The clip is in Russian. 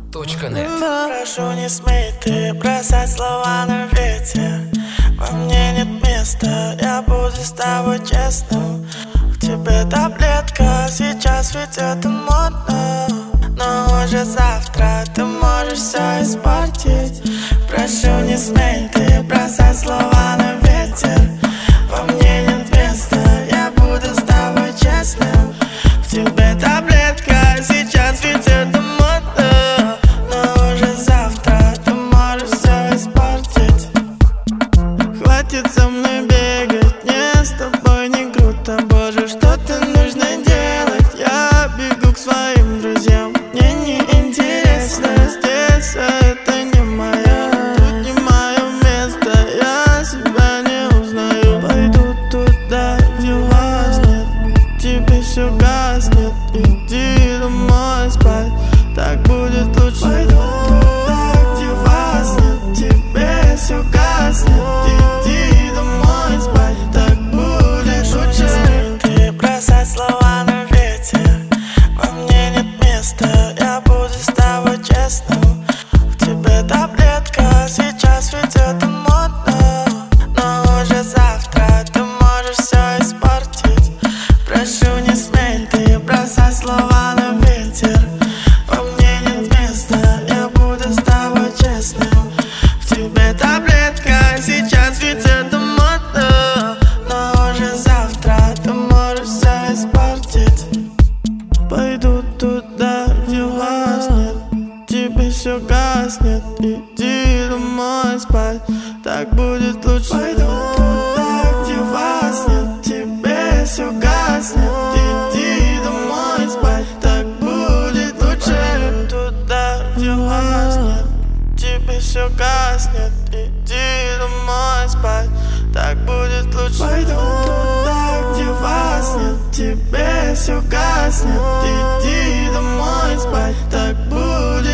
Прошу, не смей ты бросать слова на ветер. Во мне нет места, я буду с тобой честным. В тебе таблетка, сейчас ведь это модно, но уже завтра ты можешь все испортить. Прошу, не смей ты бросать слова на ветер. Во мне нет места, я буду с тобой честным. В тебе таблетка, сейчас ведь это модно, но уже завтра ты можешь все испортить. Хватит со мной бегать, мне с тобой не круто. Боже, что-то нужно делать, я бегу к своим друзьям. Мне не интересно здесь, а это не мое. Тут не мое место, я себя не узнаю. Пойду туда, где вас нет, тебе все гаснет. Иди домой спать, так будет лучше. Пойду туда, где вас нет, тебе все гаснет. Иди домой спать, так будет лучше. Ты бросай слова на ветер. Во мне нет места, я буду с тобой честным. В тебе таблетка, сейчас ведь это модно, но уже завтра ты можешь все испортить. Прошу, не смей ты бросать слова на ветер. Во мне нет места, я буду с тобой честным. В тебе таблетка, сейчас ведь это модно, но уже завтра ты можешь все испортить. Пойду туда, где вас нет, тебе все гаснет. Иди домой спать, так будет лучше. Пойду туда, где вас нет, тебе все гаснет. Иди домой спать, так будет лучше. Туда, где вас нет, тебе все гаснет. Иди домой спать, так будет лучше. Пойду туда, где вас нет, тебе все гаснет. Иди домой спать, так будет